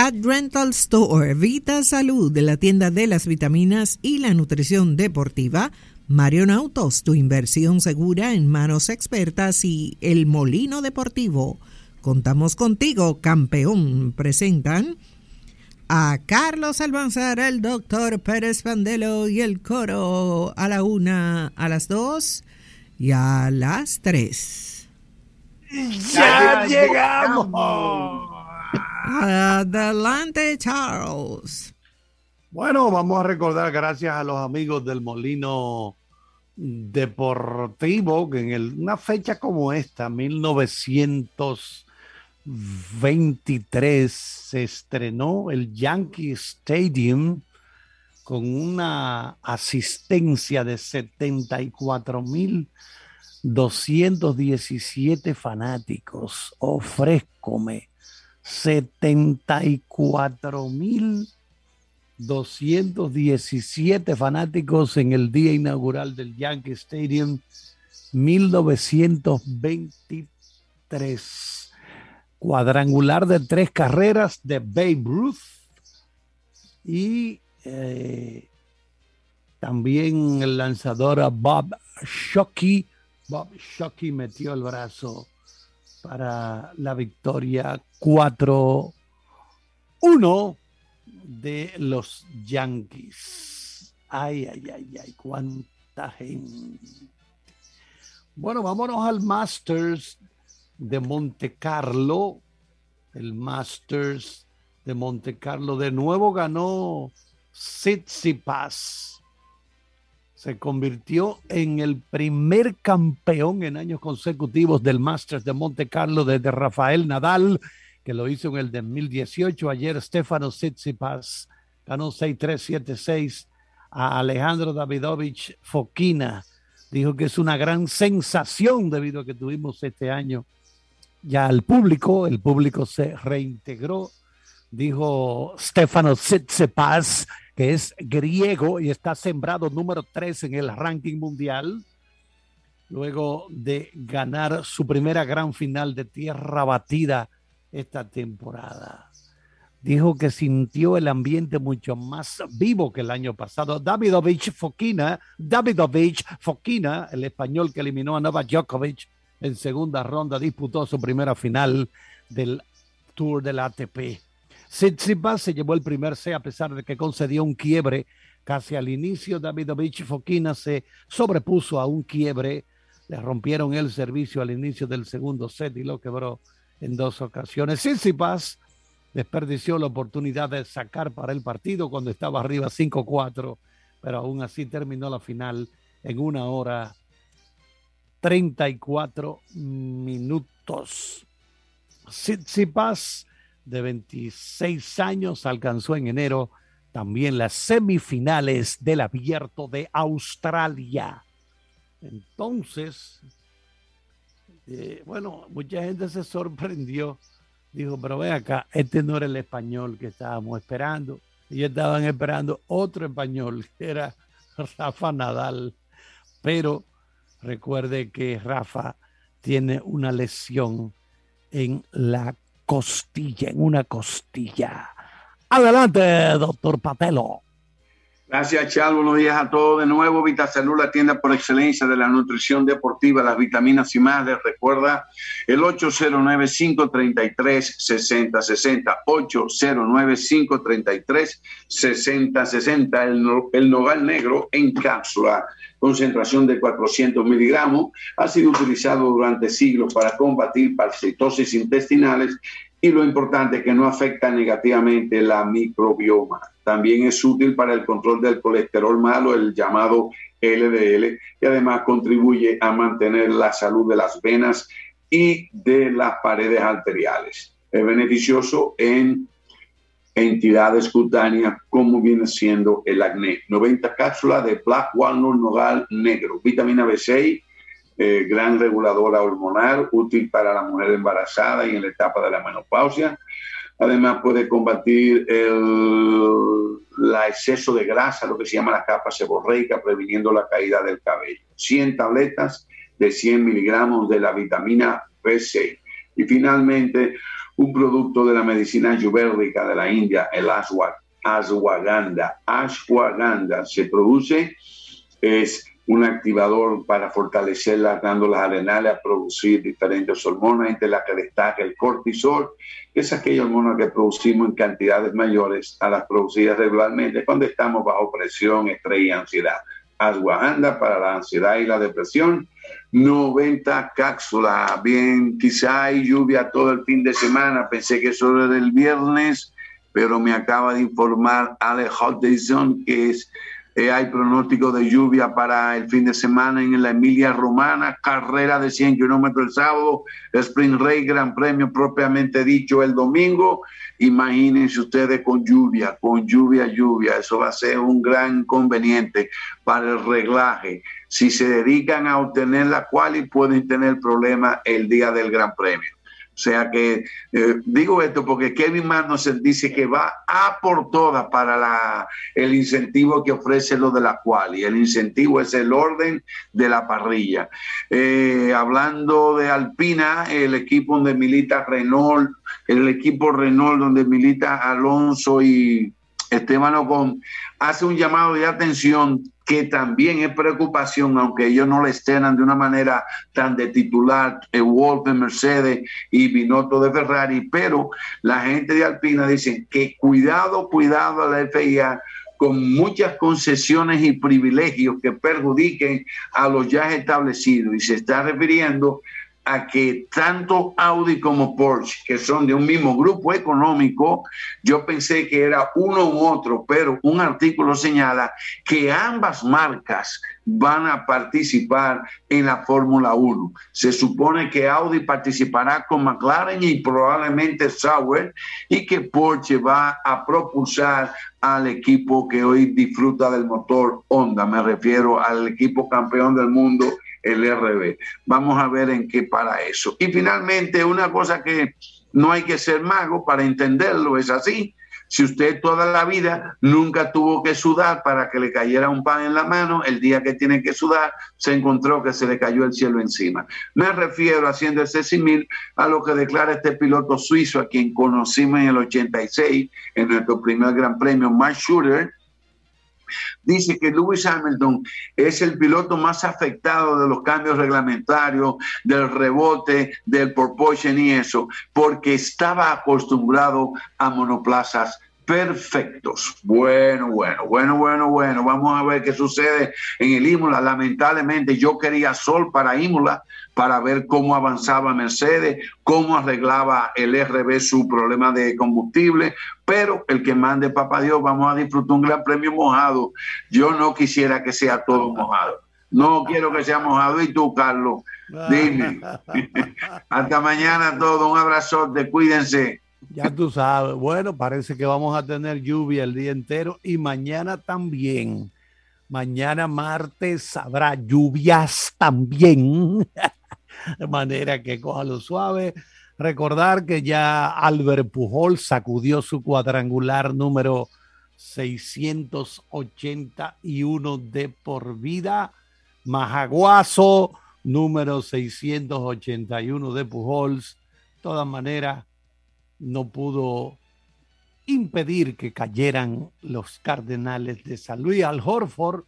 Cat Rental Store, Vita Salud, de la tienda de las vitaminas y la nutrición deportiva, Marion Autos, tu inversión segura en manos expertas, y El Molino Deportivo. Contamos contigo, campeón. Presentan a Carlos Almanzar, el doctor Pérez Pandelo y el coro a la 1, a las 2 y a las 3. ¡Ya llegamos! Adelante, Charles. Bueno, vamos a recordar, gracias a los amigos del Molino Deportivo, que en una fecha como esta, 1923, se estrenó el Yankee Stadium con una asistencia de 74,217 fanáticos. Ofrézcome, 74,217 fanáticos en el día inaugural del Yankee Stadium 1923. Cuadrangular de 3 carreras de Babe Ruth y también el lanzador Bob Shockey. Bob Shockey metió el brazo para la victoria 4-1 de los Yankees. Ay, cuánta gente. Bueno, vámonos al Masters de Monte Carlo. El Masters de Monte Carlo de nuevo ganó Tsitsipas. Se convirtió en el primer campeón en años consecutivos del Masters de Monte Carlo desde Rafael Nadal, que lo hizo en el 2018. Ayer Stefanos Tsitsipas ganó 6-3, 7-6 a Alejandro Davidovich Fokina. Dijo que es una gran sensación debido a que tuvimos este año ya el público se reintegró. Dijo Stefanos Tsitsipas, que es griego y está sembrado número 3 en el ranking mundial, luego de ganar su primera gran final de tierra batida esta temporada. Dijo que sintió el ambiente mucho más vivo que el año pasado. Davidovich Fokina, el español que eliminó a Novak Djokovic en segunda ronda, disputó su primera final del Tour del ATP. Tsitsipas se llevó el primer set a pesar de que concedió un quiebre casi al inicio. Davidovich Fokina se sobrepuso a un quiebre. Le rompieron el servicio al inicio del segundo set y lo quebró en 2 ocasiones. Tsitsipas desperdició la oportunidad de sacar para el partido cuando estaba arriba 5-4, pero aún así terminó la final en 1 hora 34 minutos. Tsitsipas, de 26 años, alcanzó en enero también las semifinales del Abierto de Australia. Entonces, mucha gente se sorprendió. Dijo, pero ve acá, este no era el español que estábamos esperando. Ellos estaban esperando otro español, que era Rafa Nadal. Pero recuerde que Rafa tiene una lesión en una costilla. Adelante, doctor Patelo. Gracias, Charles. Buenos días a todos. De nuevo, Vitasalud, la tienda por excelencia de la nutrición deportiva, las vitaminas y más. Les recuerda el 809-533-6060. 809-533-6060. El nogal negro en cápsula, concentración de 400 miligramos, ha sido utilizado durante siglos para combatir parasitosis intestinales y lo importante es que no afecta negativamente la microbioma. También es útil para el control del colesterol malo, el llamado LDL, y además contribuye a mantener la salud de las venas y de las paredes arteriales. Es beneficioso en entidades cutáneas como viene siendo el acné. 90 cápsulas de Black Walnut Nogal Negro, vitamina B6, gran reguladora hormonal, útil para la mujer embarazada y en la etapa de la menopausia. Además puede combatir el exceso de grasa, lo que se llama la capa seborreica, previniendo la caída del cabello. 100 tabletas de 100 miligramos de la vitamina B6. Y finalmente, un producto de la medicina ayurvédica de la India, el ashwagandha. Ashwagandha se produce, es un activador para fortalecer las glándulas adrenales a producir diferentes hormonas, entre las que destaca el cortisol, que es aquella hormona que producimos en cantidades mayores a las producidas regularmente cuando estamos bajo presión, estrés y ansiedad. Ashwagandha para la ansiedad y la depresión, 90 cápsulas. Bien, quizá hay lluvia todo el fin de semana, pensé que eso era del viernes, pero me acaba de informar Alex Hutchinson que hay pronóstico de lluvia para el fin de semana en la Emilia Romana, carrera de 100 kilómetros el sábado, Spring Race, Gran Premio propiamente dicho el domingo. Imagínense ustedes con lluvia, eso va a ser un gran inconveniente para el reglaje. Si se dedican a obtener la quali, pueden tener problemas el día del Gran Premio. O sea que digo esto porque Kevin Magnussen dice que va a por todas para el incentivo que ofrece lo de la quali. El incentivo es el orden de la parrilla. Hablando de Alpina, el equipo donde milita Renault, el equipo Renault donde milita Alonso y Esteban Ocon, hace un llamado de atención que también es preocupación, aunque ellos no le estrenan de una manera tan de titular, Wolff de Mercedes y Binotto de Ferrari, pero la gente de Alpina dice que cuidado a la FIA con muchas concesiones y privilegios que perjudiquen a los ya establecidos, y se está refiriendo a que tanto Audi como Porsche, que son de un mismo grupo económico, yo pensé que era uno u otro, pero un artículo señala que ambas marcas van a participar en la Fórmula 1. Se supone que Audi participará con McLaren y probablemente Sauber, y que Porsche va a propulsar al equipo que hoy disfruta del motor Honda. Me refiero al equipo campeón del mundo, el RB. Vamos a ver en qué para eso. Y finalmente, una cosa que no hay que ser mago para entenderlo, es así. Si usted toda la vida nunca tuvo que sudar para que le cayera un pan en la mano, el día que tiene que sudar se encontró que se le cayó el cielo encima. Me refiero, haciendo ese símil, a lo que declara este piloto suizo a quien conocimos en el 86 en nuestro primer Gran Premio, Max Schurer. Dice que Lewis Hamilton es el piloto más afectado de los cambios reglamentarios, del rebote, del porpoising y eso, porque estaba acostumbrado a monoplazas perfectos. Bueno. Vamos a ver qué sucede en el Imola. Lamentablemente yo quería sol para Imola para ver cómo avanzaba Mercedes, cómo arreglaba el RB su problema de combustible, pero el que mande papá Dios, vamos a disfrutar un gran premio mojado. Yo no quisiera que sea todo mojado. No quiero que sea mojado. ¿Y tú, Carlos? Dime. Hasta mañana todo. Un abrazote. Cuídense. Ya tú sabes. Bueno, parece que vamos a tener lluvia el día entero y mañana también. Mañana martes habrá lluvias también. De manera que cójalo suave. Recordar que ya Albert Pujols sacudió su cuadrangular número 681 de por vida. Majaguazo número 681 de Pujols. De todas maneras, no pudo impedir que cayeran los Cardenales de San Luis. Al Horford,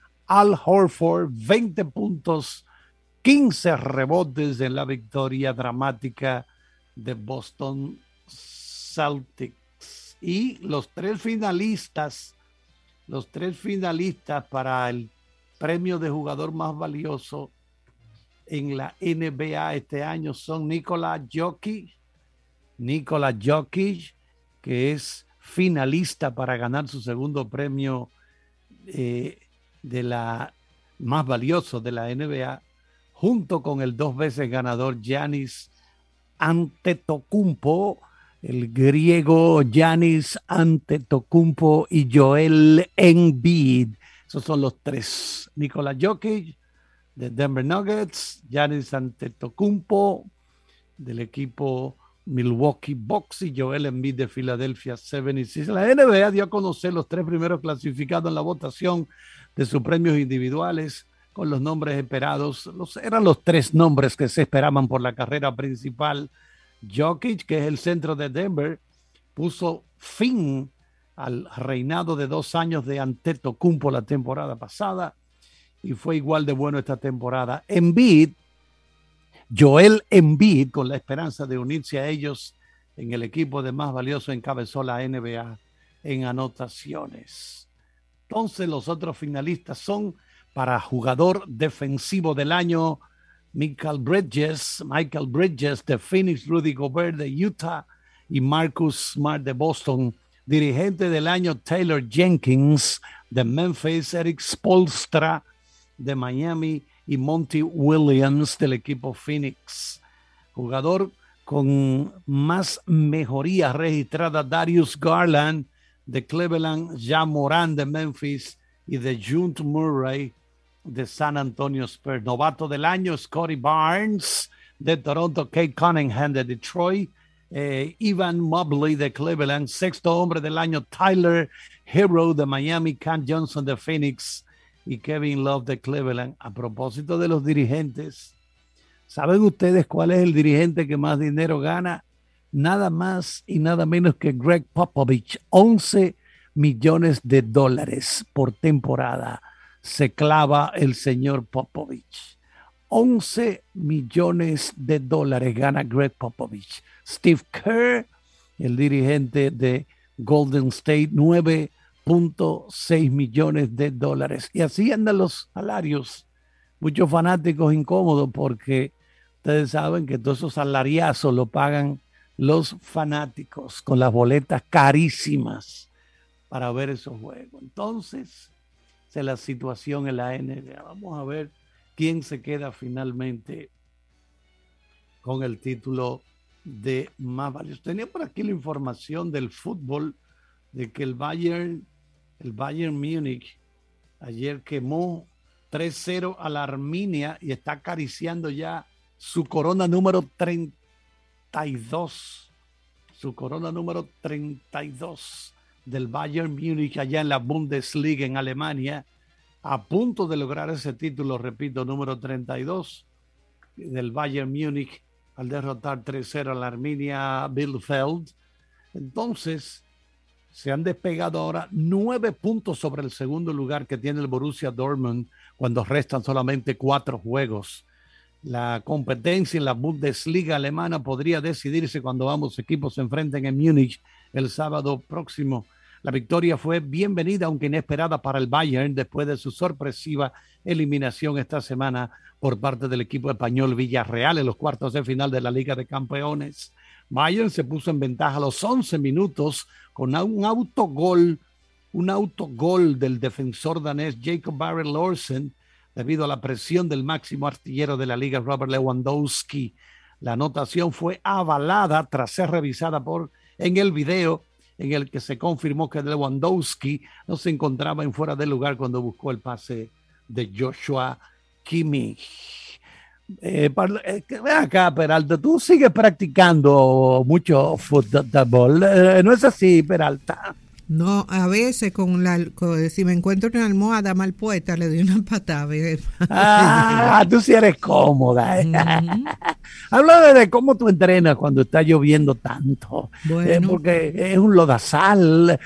20 puntos, 15 rebotes en la victoria dramática de Boston Celtics. Y los tres finalistas para el premio de jugador más valioso en la NBA este año son Nikola Jokic, que es finalista para ganar su segundo premio de la más valioso de la NBA, junto con el 2 veces ganador Giannis Antetokounmpo, el griego Giannis Antetokounmpo y Joel Embiid. Esos son los tres. Nikola Jokic de Denver Nuggets, Giannis Antetokounmpo del equipo Milwaukee Bucks y Joel Embiid de Philadelphia 76ers. La NBA dio a conocer los tres primeros clasificados en la votación de sus premios individuales con los nombres esperados. Eran los tres nombres que se esperaban por la carrera principal Jokic, que es el centro de Denver, puso fin al reinado de 2 años de Antetokounmpo la temporada pasada y fue igual de bueno esta temporada. Joel Embiid, con la esperanza de unirse a ellos en el equipo de más valioso, encabezó la NBA en anotaciones. Entonces los otros finalistas son para jugador defensivo del año Michael Bridges de Phoenix, Rudy Gobert de Utah y Marcus Smart de Boston. Dirigente del año Taylor Jenkins de Memphis, Eric Spoelstra de Miami y Monty Williams del equipo Phoenix. Jugador con más mejorías registradas, Darius Garland de Cleveland, Ja Morant de Memphis y de Dejounte Murray de San Antonio Spurs. Novato del año, Scottie Barnes de Toronto, Kate Cunningham de Detroit, Evan Mobley de Cleveland. Sexto hombre del año, Tyler Hero de Miami, Cam Johnson de Phoenix y Kevin Love de Cleveland. A propósito de los dirigentes, ¿saben ustedes cuál es el dirigente que más dinero gana? Nada más y nada menos que Greg Popovich. 11 millones de dólares por temporada se clava el señor Popovich. 11 millones de dólares gana Greg Popovich. Steve Kerr, el dirigente de Golden State, 9.6 millones de dólares. Y así andan los salarios. Muchos fanáticos incómodos porque ustedes saben que todos esos salariazos lo pagan los fanáticos con las boletas carísimas para ver esos juegos. Entonces, esa es la situación en la NBA. Vamos a ver quién se queda finalmente con el título de más valioso. Tenía por aquí la información del fútbol de que el Bayern Múnich ayer quemó 3-0 a la Arminia y está acariciando ya su corona número 32. Su corona número 32 del Bayern Múnich allá en la Bundesliga en Alemania, a punto de lograr ese título, repito, número 32 del Bayern Múnich al derrotar 3-0 a la Arminia Bielefeld. Entonces, se han despegado ahora 9 puntos sobre el segundo lugar que tiene el Borussia Dortmund cuando restan solamente 4 juegos. La competencia en la Bundesliga alemana podría decidirse cuando ambos equipos se enfrenten en Múnich el sábado próximo. La victoria fue bienvenida, aunque inesperada, para el Bayern después de su sorpresiva eliminación esta semana por parte del equipo español Villarreal en los cuartos de final de la Liga de Campeones. Bayern se puso en ventaja a los 11 minutos con un autogol del defensor danés Jacob Barrett Larsen debido a la presión del máximo artillero de la liga, Robert Lewandowski. La anotación fue avalada tras ser revisada en el video en el que se confirmó que Lewandowski no se encontraba en fuera de lugar cuando buscó el pase de Joshua Kimmich. Ven acá, Peralta, tú sigues practicando mucho fútbol, ¿no es así, Peralta? No, a veces si me encuentro una almohada mal puesta, le doy una patada. Tú sí eres cómoda. Háblame de cómo tú entrenas cuando está lloviendo tanto. Bueno, porque es un lodazal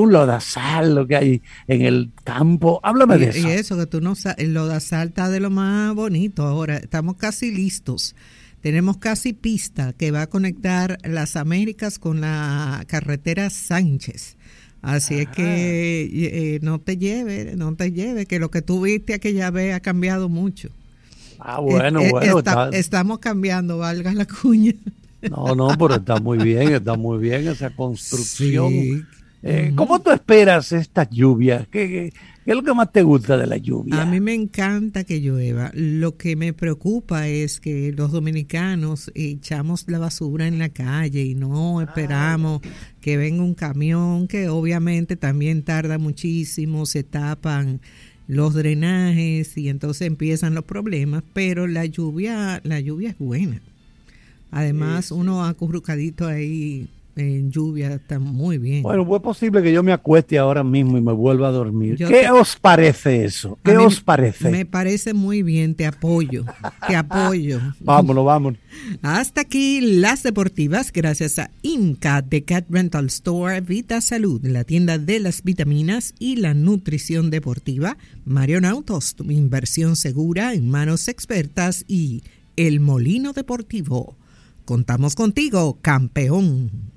lo que hay en el campo. Háblame de eso. Y eso, que tú no sabes, el lodazal está de lo más bonito ahora. Estamos casi listos. Tenemos casi pista que va a conectar las Américas con la carretera Sánchez. Así es que no te lleve, que lo que tú viste aquella vez ha cambiado mucho. Bueno. Estamos cambiando, valga la cuña. No, pero está muy bien esa construcción. Sí. ¿Cómo tú esperas estas lluvias? ¿Qué es lo que más te gusta de la lluvia? A mí me encanta que llueva. Lo que me preocupa es que los dominicanos echamos la basura en la calle y no esperamos que venga un camión, que obviamente también tarda muchísimo, se tapan los drenajes y entonces empiezan los problemas, pero la lluvia es buena. Además, uno acurrucadito ahí en lluvia está muy bien. Bueno, pues es posible que yo me acueste ahora mismo y me vuelva a dormir. ¿Qué os parece eso? ¿Qué os parece? Me parece muy bien, te apoyo, te apoyo. Vámonos. Hasta aquí las deportivas, gracias a IMCA de Cat Rental Store, Vita Salud, la tienda de las vitaminas y la nutrición deportiva, Marion Autos, tu inversión segura en manos expertas, y El Molino Deportivo. Contamos contigo, campeón.